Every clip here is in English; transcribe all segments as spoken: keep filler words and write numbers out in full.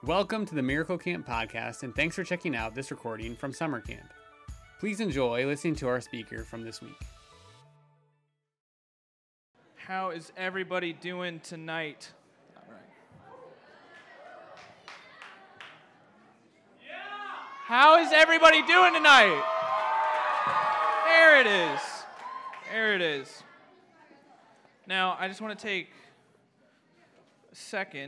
Welcome to the Miracle Camp podcast, and thanks for checking out this recording from summer camp. Please enjoy listening to our speaker from this week. How is everybody doing tonight? All right. Yeah. How is everybody doing tonight? There it is. There it is. Now, I just want to take a second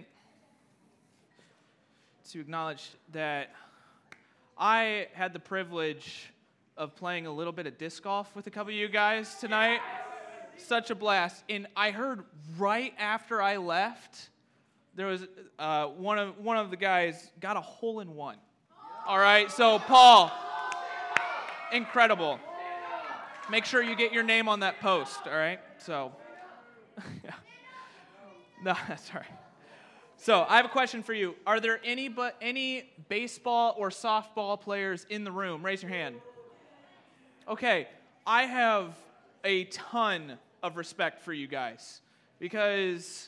to acknowledge that I had the privilege of playing a little bit of disc golf with a couple of you guys tonight. Such a blast. And I heard right after I left, there was uh, one of one of the guys got a hole in one. All right, so Paul, incredible. Make sure you get your name on that post, all right? So, no, that's all right. So I have a question for you. Are there any but any baseball or softball players in the room? Raise your hand. Okay, I have a ton of respect for you guys because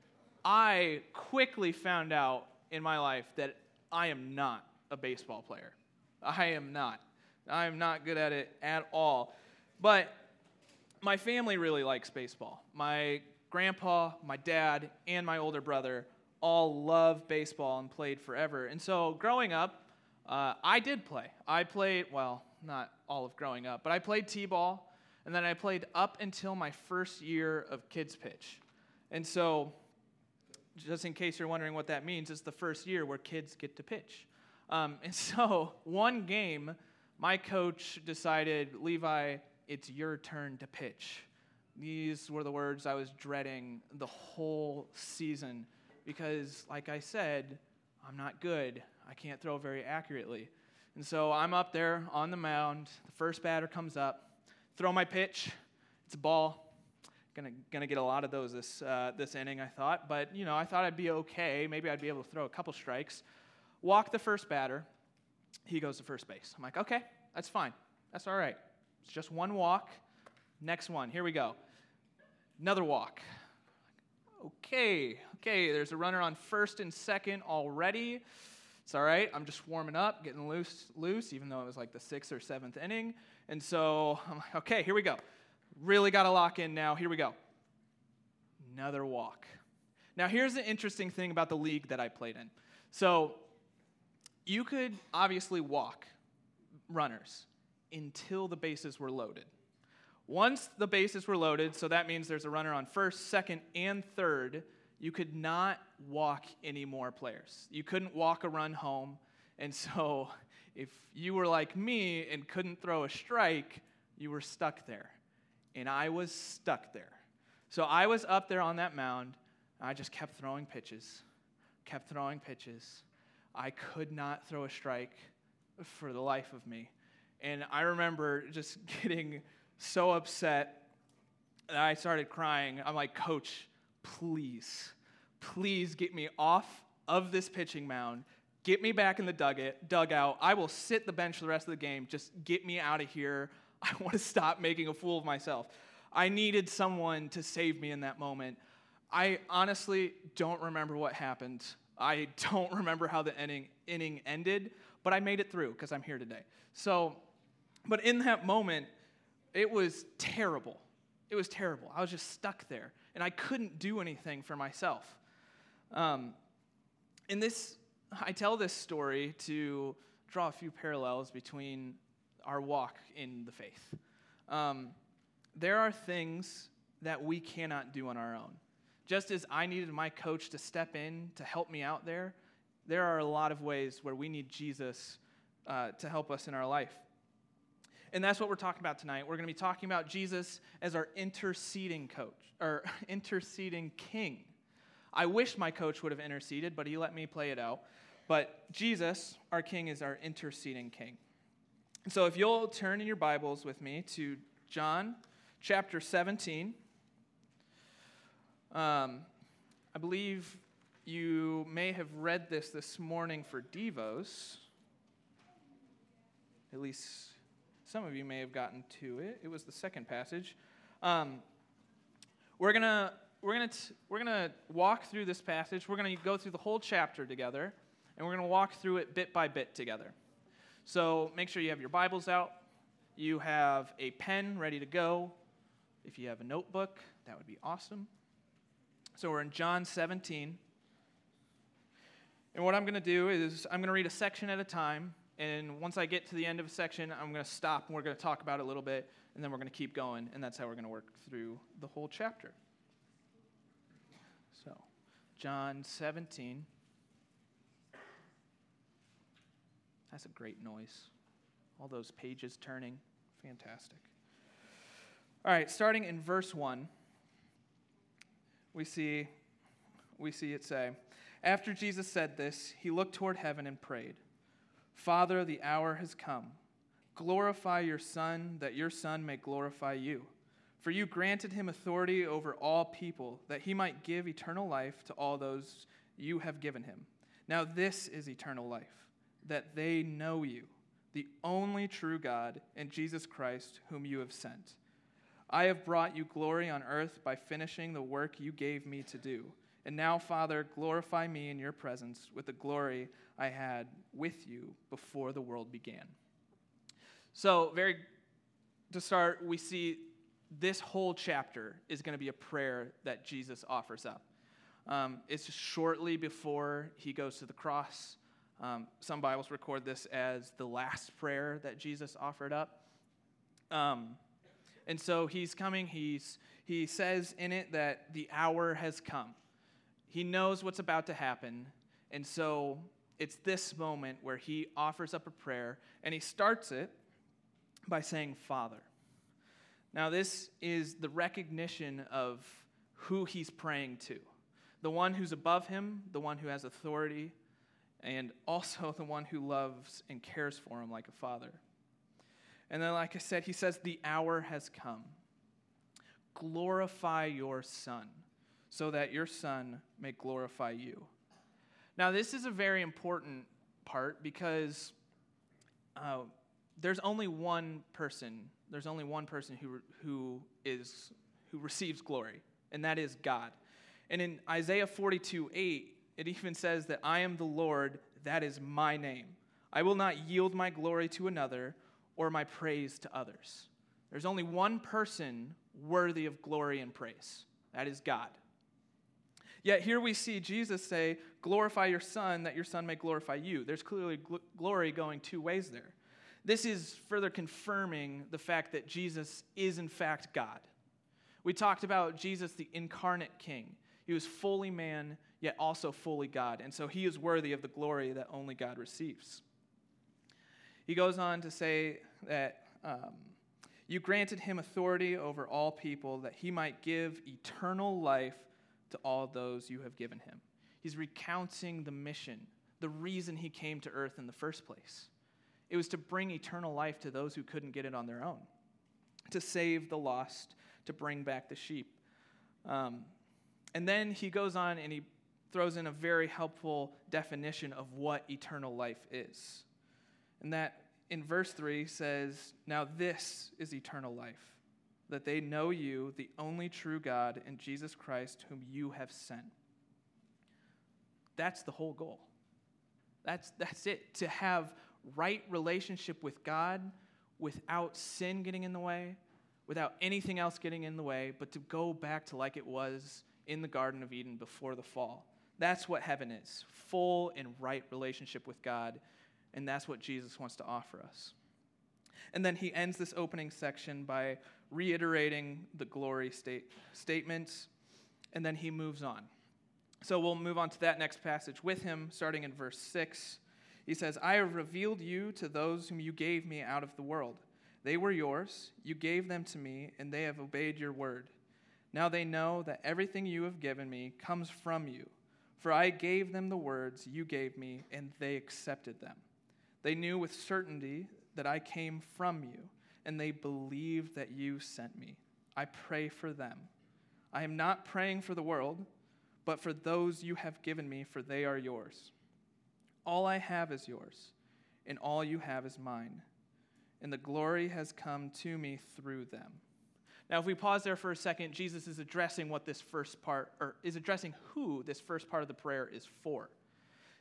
I quickly found out in my life that I am not a baseball player. I am not. I am not good at it at all. But my family really likes baseball. My grandpa, my dad, and my older brother all love baseball and played forever. And so growing up, uh, I did play. I played, well, not all of growing up, but I played t-ball, and then I played up until my first year of kids pitch. And so, just in case you're wondering what that means, it's the first year where kids get to pitch. Um, and so, one game, my coach decided, Levi, it's your turn to pitch. These were the words I was dreading the whole season because, like I said, I'm not good. I can't throw very accurately. And so I'm up there on the mound. The first batter comes up. Throw my pitch. It's a ball. Gonna gonna get a lot of those this uh, this inning, I thought. But, you know, I thought I'd be okay. Maybe I'd be able to throw a couple strikes. Walk the first batter. He goes to first base. I'm like, okay, that's fine. That's all right. It's just one walk. Next one. Here we go. Another walk. Okay, okay, there's a runner on first and second already. It's all right. I'm just warming up, getting loose, loose, even though it was like the sixth or seventh inning. And so I'm like, okay, here we go. Really got to lock in now. Here we go. Another walk. Now, here's the interesting thing about the league that I played in. So you could obviously walk runners until the bases were loaded. Once the bases were loaded, so that means there's a runner on first, second, and third, you could not walk any more players. You couldn't walk a run home, and so if you were like me and couldn't throw a strike, you were stuck there. And I was stuck there. So I was up there on that mound, and I just kept throwing pitches, kept throwing pitches. I could not throw a strike for the life of me. And I remember just getting so upset that I started crying. I'm like, Coach, please, please get me off of this pitching mound. Get me back in the dugout. dugout. I will sit the bench the rest of the game. Just get me out of here. I want to stop making a fool of myself. I needed someone to save me in that moment. I honestly don't remember what happened. I don't remember how the inning, inning ended, but I made it through because I'm here today. So, but in that moment, it was terrible. It was terrible. I was just stuck there, and I couldn't do anything for myself. Um, in this, I tell this story to draw a few parallels between our walk in the faith. Um, there are things that we cannot do on our own. Just as I needed my coach to step in to help me out there, there are a lot of ways where we need Jesus uh, to help us in our life. And that's what we're talking about tonight. We're going to be talking about Jesus as our interceding coach, or interceding king. I wish my coach would have interceded, but he let me play it out. But Jesus, our king, is our interceding king. So if you'll turn in your Bibles with me to John chapter seventeen. Um, I believe you may have read this this morning for Devos. At least some of you may have gotten to it. It was the second passage. Um, we're gonna we're gonna t- we're gonna walk through this passage. We're gonna go through the whole chapter together, and we're going to walk through it bit by bit together. So make sure you have your Bibles out. You have a pen ready to go. If you have a notebook, that would be awesome. So we're in John seventeen. And what I'm going to do is I'm going to read a section at a time. And once I get to the end of a section, I'm going to stop and we're going to talk about it a little bit. And then we're going to keep going. And that's how we're going to work through the whole chapter. So, John seventeen. That's a great noise. All those pages turning. Fantastic. All right, starting in verse one, we see, we see it say, "After Jesus said this, he looked toward heaven and prayed, 'Father, the hour has come. Glorify your Son, that your Son may glorify you. For you granted him authority over all people, that he might give eternal life to all those you have given him. Now this is eternal life, that they know you, the only true God, and Jesus Christ, whom you have sent. I have brought you glory on earth by finishing the work you gave me to do. And now, Father, glorify me in your presence with the glory I had with you before the world began.'" So, very to start, we see this whole chapter is going to be a prayer that Jesus offers up. Um, it's just shortly before he goes to the cross. Um, some Bibles record this as the last prayer that Jesus offered up. Um, and so he's coming. He's he says in it that the hour has come. He knows what's about to happen. And so it's this moment where he offers up a prayer, and he starts it by saying, "Father." Now, this is the recognition of who he's praying to. The one who's above him, the one who has authority, and also the one who loves and cares for him like a father. And then, like I said, he says, "The hour has come. Glorify your Son, so that your Son may glorify you." Now, this is a very important part because uh, there's only one person. There's only one person who who is who receives glory, and that is God. And in Isaiah forty-two eight, it even says that I am the Lord, that is my name. I will not yield my glory to another or my praise to others. There's only one person worthy of glory and praise. That is God. Yet here we see Jesus say, "Glorify your Son, that your Son may glorify you." There's clearly gl- glory going two ways there. This is further confirming the fact that Jesus is in fact God. We talked about Jesus, the incarnate King. He was fully man, yet also fully God. And so he is worthy of the glory that only God receives. He goes on to say that um, you granted him authority over all people, that he might give eternal life to all those you have given him. He's recounting the mission, the reason he came to earth in the first place. It was to bring eternal life to those who couldn't get it on their own, to save the lost, to bring back the sheep. Um, and then he goes on and he throws in a very helpful definition of what eternal life is. And that in verse three says, "Now this is eternal life, that they know you, the only true God, and Jesus Christ, whom you have sent." That's the whole goal. That's, that's it, to have right relationship with God without sin getting in the way, without anything else getting in the way, but to go back to like it was in the Garden of Eden before the fall. That's what heaven is, full and right relationship with God, and that's what Jesus wants to offer us. And then he ends this opening section by reiterating the glory state, statements, and then he moves on. So we'll move on to that next passage with him, starting in verse six. He says, "I have revealed you to those whom you gave me out of the world. They were yours, you gave them to me, and they have obeyed your word. Now they know that everything you have given me comes from you. For I gave them the words you gave me, and they accepted them. They knew with certainty that I came from you, and they believed that you sent me. I pray for them. I am not praying for the world, but for those you have given me, for they are yours. All I have is yours, and all you have is mine, and the glory has come to me through them." Now, if we pause there for a second, Jesus is addressing what this first part, or is addressing who this first part of the prayer is for.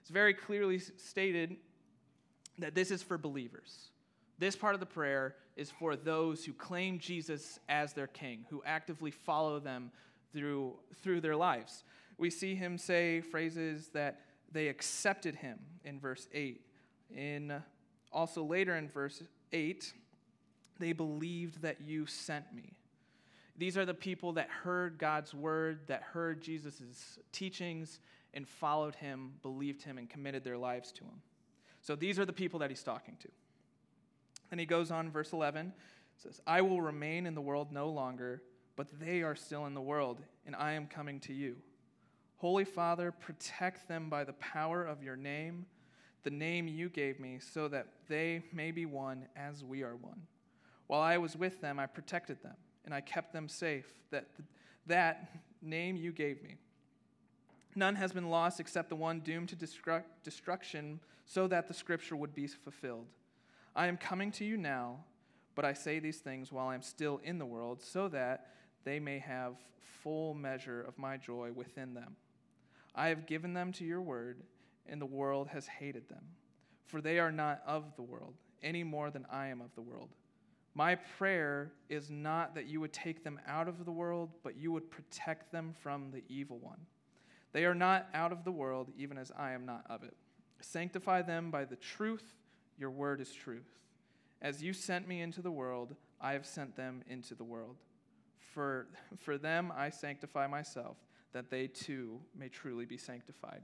It's very clearly stated that this is for believers. This part of the prayer is for those who claim Jesus as their king, who actively follow them through, through their lives. We see him say phrases that they accepted him in verse eight. In also later in verse eight, they believed that you sent me. These are the people that heard God's word, that heard Jesus' teachings, and followed him, believed him, and committed their lives to him. So these are the people that he's talking to. Then he goes on, verse eleven, says, I will remain in the world no longer, but they are still in the world, and I am coming to you. Holy Father, protect them by the power of your name, the name you gave me, so that they may be one as we are one. While I was with them, I protected them, and I kept them safe, that that name you gave me. None has been lost except the one doomed to destru- destruction, so that the scripture would be fulfilled. I am coming to you now, but I say these things while I am still in the world, so that they may have full measure of my joy within them. I have given them to your word, and the world has hated them, for they are not of the world, any more than I am of the world. My prayer is not that you would take them out of the world, but you would protect them from the evil one. They are not out of the world, even as I am not of it. Sanctify them by the truth. Your word is truth. As you sent me into the world, I have sent them into the world. For, for them I sanctify myself, that they too may truly be sanctified.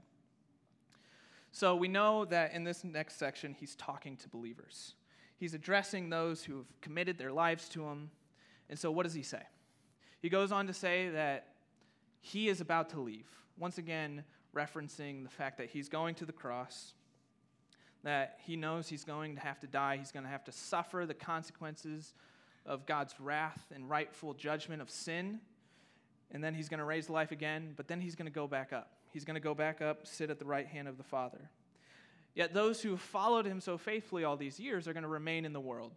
So we know that in this next section, he's talking to believers. He's addressing those who have committed their lives to him. And so what does he say? He goes on to say that he is about to leave. Once again, referencing the fact that he's going to the cross, that he knows he's going to have to die. He's going to have to suffer the consequences of God's wrath and rightful judgment of sin. And then he's going to raise to life again, but then he's going to go back up. He's going to go back up, sit at the right hand of the Father. Yet those who have followed him so faithfully all these years are going to remain in the world.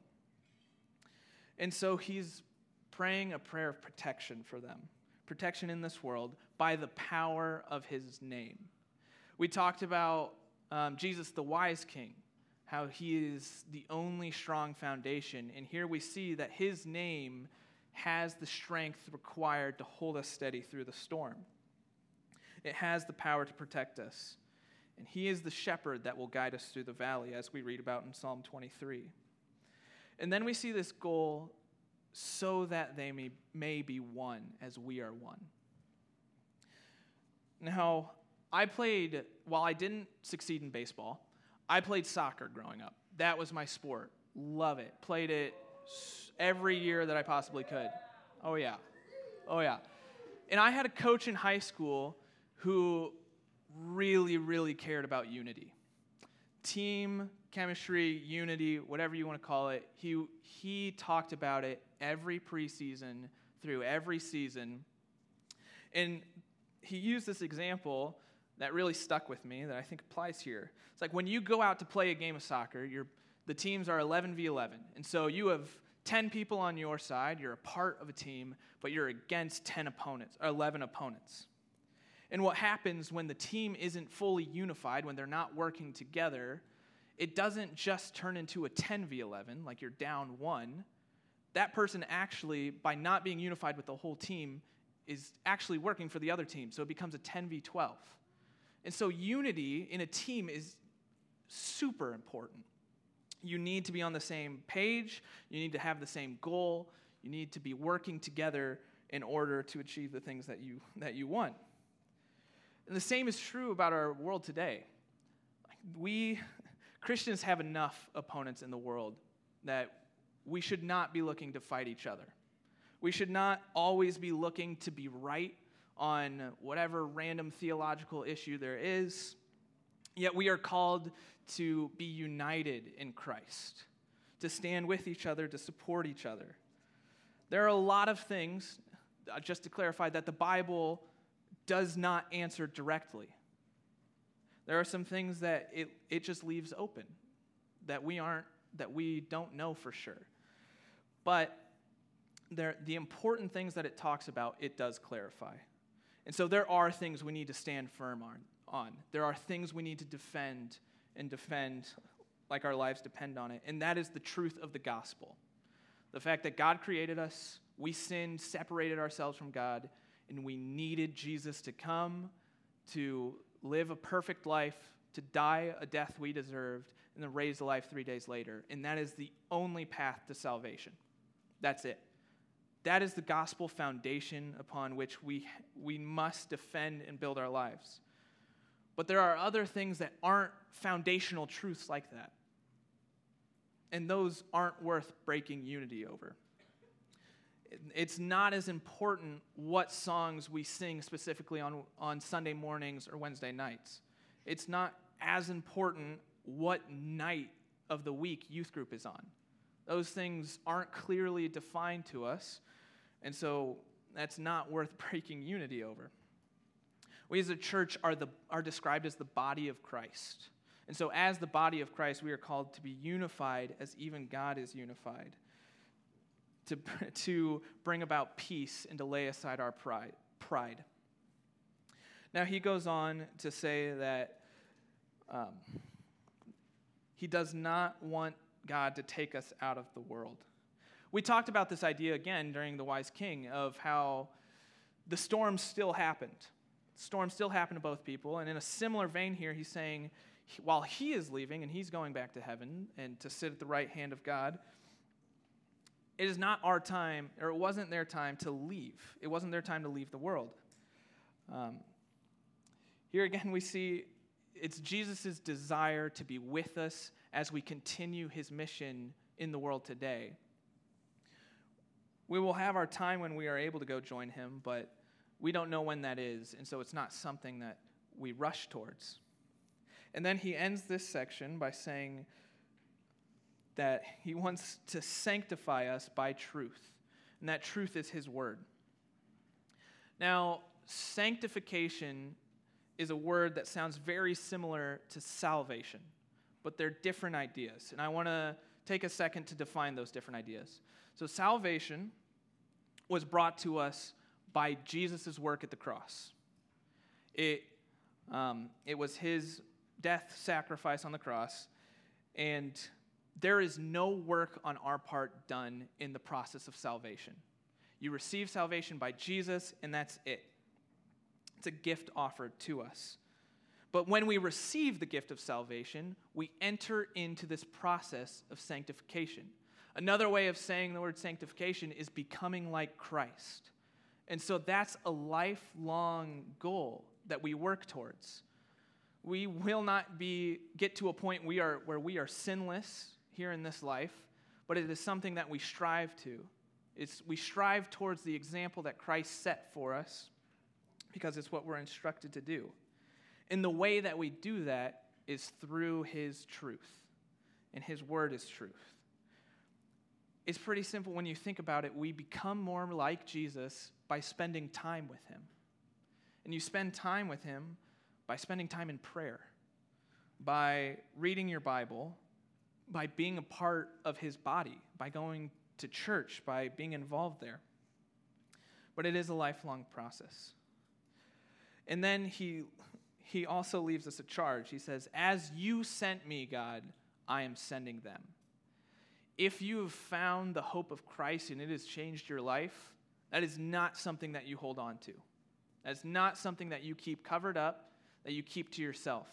And so he's praying a prayer of protection for them. Protection in this world by the power of his name. We talked about um, Jesus, the wise king, how he is the only strong foundation. And here we see that his name has the strength required to hold us steady through the storm. It has the power to protect us. And he is the shepherd that will guide us through the valley, as we read about in Psalm twenty-three. And then we see this goal, so that they may, may be one as we are one. Now, I played, while I didn't succeed in baseball, I played soccer growing up. That was my sport. Love it. Played it every year that I possibly could. Oh, yeah. Oh, yeah. And I had a coach in high school who really, really cared about unity. Team, chemistry, unity, whatever you want to call it. He, he talked about it every preseason, through every season. And he used this example that really stuck with me that I think applies here. It's like when you go out to play a game of soccer, you're, the teams are eleven v eleven. And so you have ten people on your side, you're a part of a team, but you're against ten opponents, or eleven opponents. And what happens when the team isn't fully unified, when they're not working together, it doesn't just turn into a ten v eleven, like you're down one. That person actually, by not being unified with the whole team, is actually working for the other team. So it becomes a ten v twelve. And so unity in a team is super important. You need to be on the same page. You need to have the same goal. You need to be working together in order to achieve the things that you that you want. And the same is true about our world today. We, Christians, have enough opponents in the world that we should not be looking to fight each other. We should not always be looking to be right on whatever random theological issue there is. Yet we are called to be united in Christ, to stand with each other, to support each other. There are a lot of things, just to clarify, that the Bible does not answer directly. There are some things that it, it just leaves open, that we aren't, that we don't know for sure. But there, the important things that it talks about, it does clarify. And so there are things we need to stand firm on. on. There are things we need to defend and defend like our lives depend on it. And that is the truth of the gospel. The fact that God created us, we sinned, separated ourselves from God, and we needed Jesus to come, to live a perfect life, to die a death we deserved, and then raise to life three days later. And that is the only path to salvation. That's it. That is the gospel foundation upon which we, we must defend and build our lives. But there are other things that aren't foundational truths like that. And those aren't worth breaking unity over. It's not as important what songs we sing specifically on, on Sunday mornings or Wednesday nights. It's not as important what night of the week youth group is on. Those things aren't clearly defined to us, and so that's not worth breaking unity over. We as a church are, the, are described as the body of Christ. And so as the body of Christ, we are called to be unified as even God is unified, to, to bring about peace and to lay aside our pride. pride. Now he goes on to say that um, he does not want God to take us out of the world. We talked about this idea again during the Wise King of how the storm still happened. Storm still happened to both people, and in a similar vein here, he's saying, while he is leaving and he's going back to heaven and to sit at the right hand of God, it is not our time, or it wasn't their time to leave. It wasn't their time to leave the world. Um, here again, we see it's Jesus' desire to be with us as we continue his mission in the world today. We will have our time when we are able to go join him, but we don't know when that is, and so it's not something that we rush towards. And then he ends this section by saying that he wants to sanctify us by truth, and that truth is his word. Now, sanctification is a word that sounds very similar to salvation, but they're different ideas, and I want to take a second to define those different ideas. So salvation was brought to us by Jesus' work at the cross. It, um, it was his death sacrifice on the cross, and there is no work on our part done in the process of salvation. You receive salvation by Jesus, and that's it. It's a gift offered to us. But when we receive the gift of salvation, we enter into this process of sanctification. Another way of saying the word sanctification is becoming like Christ. And so that's a lifelong goal that we work towards. We will not be get to a point we are where we are sinless here in this life, but it is something that we strive to. It's, we strive towards the example that Christ set for us because it's what we're instructed to do. And the way that we do that is through his truth, and his word is truth. It's pretty simple when you think about it. We become more like Jesus by spending time with him. And you spend time with him by spending time in prayer, by reading your Bible, by being a part of his body, by going to church, by being involved there. But it is a lifelong process. And then he, he also leaves us a charge. He says, as you sent me, God, I am sending them. If you have found the hope of Christ and it has changed your life, that is not something that you hold on to. That's not something that you keep covered up, that you keep to yourself.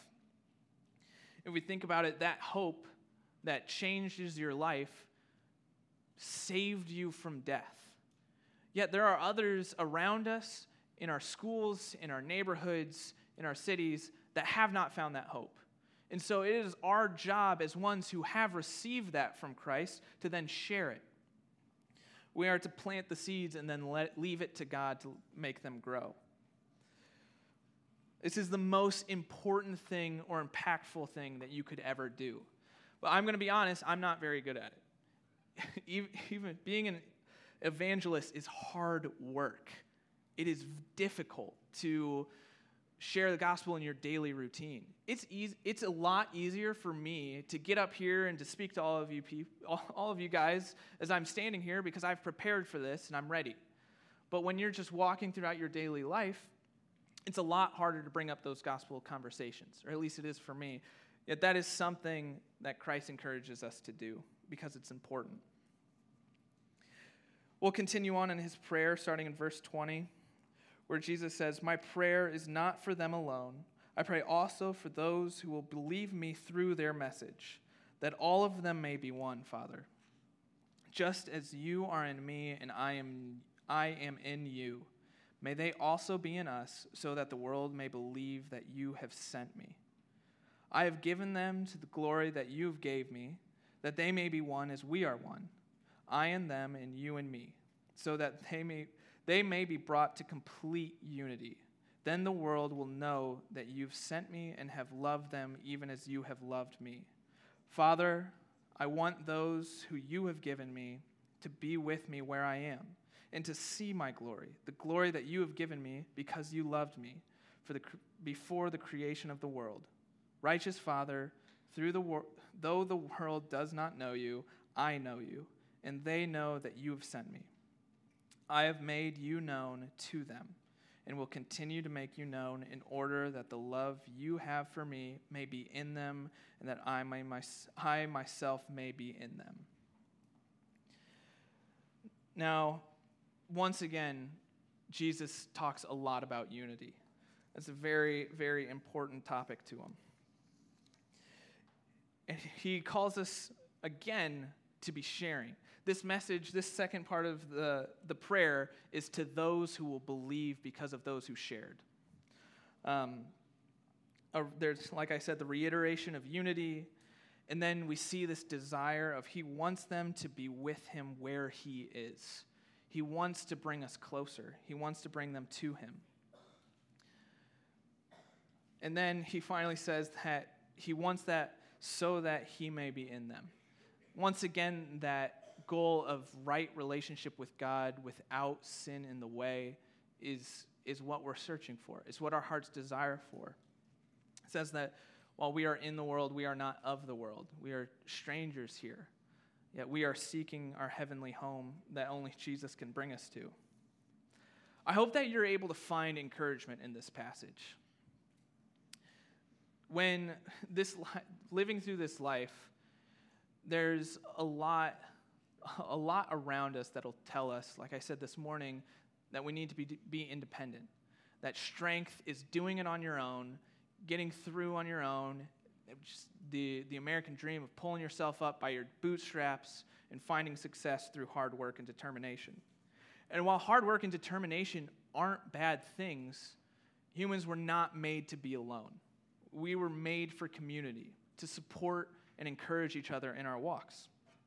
If we think about it, that hope that changes your life saved you from death. Yet there are others around us, in our schools, in our neighborhoods, in our cities, that have not found that hope. And so it is our job as ones who have received that from Christ to then share it. We are to plant the seeds and then let leave it to God to make them grow. This is the most important thing or impactful thing that you could ever do. But I'm going to be honest, I'm not very good at it. Even being an evangelist is hard work. It is difficult to share the gospel in your daily routine. It's easy, it's a lot easier for me to get up here and to speak to all of you people, all, all of you guys as I'm standing here because I've prepared for this and I'm ready. But when you're just walking throughout your daily life, it's a lot harder to bring up those gospel conversations, or at least it is for me. Yet that is something that Christ encourages us to do because it's important. We'll continue on in his prayer, starting in verse twenty, where Jesus says, "My prayer is not for them alone. I pray also for those who will believe me through their message, that all of them may be one, Father. Just as you are in me and I am I am in you, may they also be in us, so that the world may believe that you have sent me. I have given them to the glory that you have gave me, that they may be one as we are one, I and them and you and me, so that they may they may be brought to complete unity. Then the world will know that you've sent me and have loved them even as you have loved me. Father, I want those who you have given me to be with me where I am, and to see my glory, the glory that you have given me because you loved me for the before the creation of the world. Righteous Father, through the wor- though the world does not know you, I know you, and they know that you have sent me. I have made you known to them, and will continue to make you known in order that the love you have for me may be in them, and that I, may my, I myself may be in them." Now, once again, Jesus talks a lot about unity. That's a very, very important topic to him. And he calls us again to be sharing. This message, this second part of the, the prayer, is to those who will believe because of those who shared. Um, uh, there's, like I said, the reiteration of unity, and then we see this desire of he wants them to be with him where he is. He wants to bring us closer. He wants to bring them to him. And then he finally says that he wants that so that he may be in them. Once again, that goal of right relationship with God without sin in the way is, is what we're searching for. It's what our hearts desire for. It says that while we are in the world, we are not of the world. We are strangers here. Yet we are seeking our heavenly home that only Jesus can bring us to. I hope that you're able to find encouragement in this passage. When this li- living through this life, there's a lot, a lot around us that'll tell us, like I said this morning, that we need to be, be independent. That strength is doing it on your own, getting through on your own, just the, the American dream of pulling yourself up by your bootstraps and finding success through hard work and determination. And while hard work and determination aren't bad things, humans were not made to be alone. We were made for community, to support and encourage each other in our walks.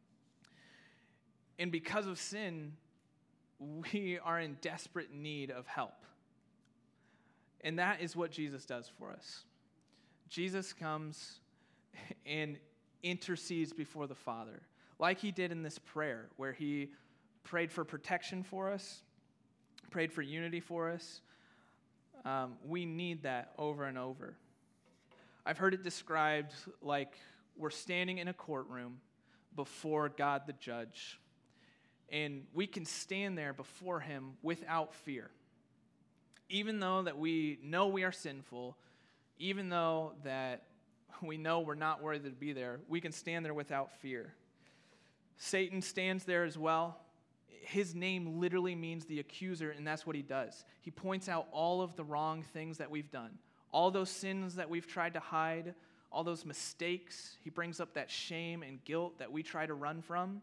And because of sin, we are in desperate need of help. And that is what Jesus does for us. Jesus comes and intercedes before the Father, like he did in this prayer, where he prayed for protection for us, prayed for unity for us. Um, we need that over and over. I've heard it described like we're standing in a courtroom before God the judge, and we can stand there before him without fear. Even though that we know we are sinful, even though that we know we're not worthy to be there, we can stand there without fear. Satan stands there as well. His name literally means the accuser, and that's what he does. He points out all of the wrong things that we've done, all those sins that we've tried to hide, all those mistakes. He brings up that shame and guilt that we try to run from.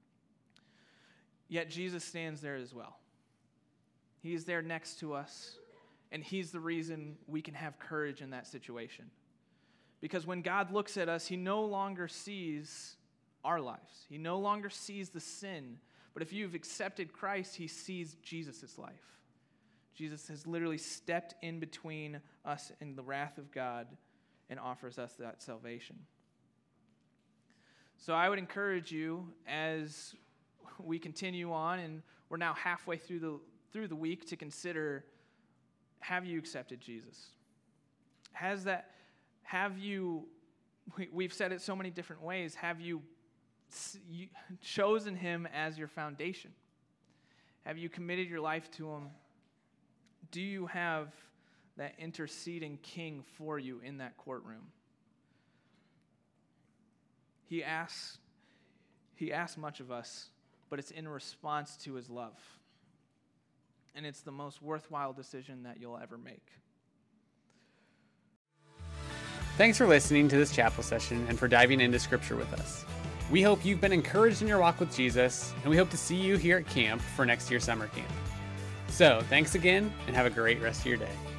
Yet Jesus stands there as well. He's there next to us, and he's the reason we can have courage in that situation. Because when God looks at us, he no longer sees our lives. He no longer sees the sin. But if you've accepted Christ, he sees Jesus' life. Jesus has literally stepped in between us and the wrath of God and offers us that salvation. So I would encourage you, as we continue on, and we're now halfway through the through the week, to consider, have you accepted Jesus? Has that, have you, we, we've said it so many different ways, have you, you chosen him as your foundation? Have you committed your life to him? Do you have that interceding king for you in that courtroom. He asks, he asks much of us, but it's in response to his love. And it's the most worthwhile decision that you'll ever make. Thanks for listening to this chapel session and for diving into Scripture with us. We hope you've been encouraged in your walk with Jesus, and we hope to see you here at camp for next year's summer camp. So, thanks again, and have a great rest of your day.